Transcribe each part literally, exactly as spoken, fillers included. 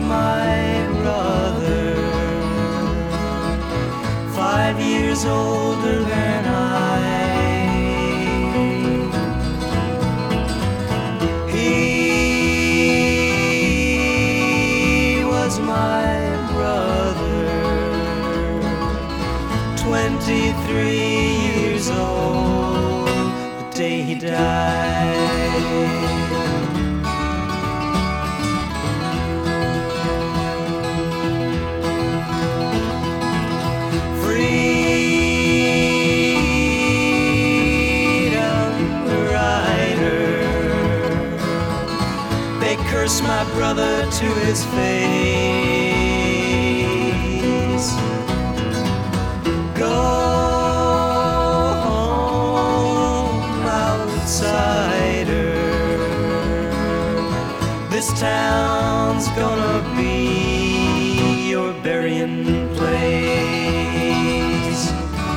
my brother, five years older than I. He was my brother, twenty-three years old, the day he died. Curse my brother to his face. Go home, outsider. This town's gonna be your burying place.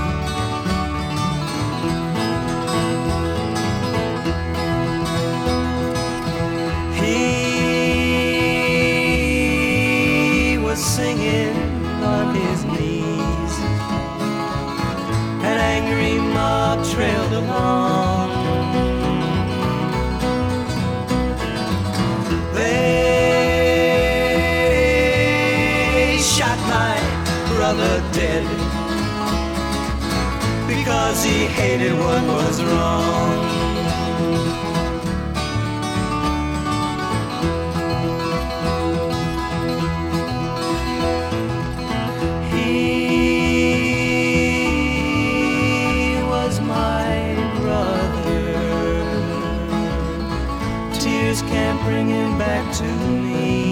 Singing on his knees, an angry mob trailed along. They shot my brother dead because he hated what was wrong. Can't bring him back to me.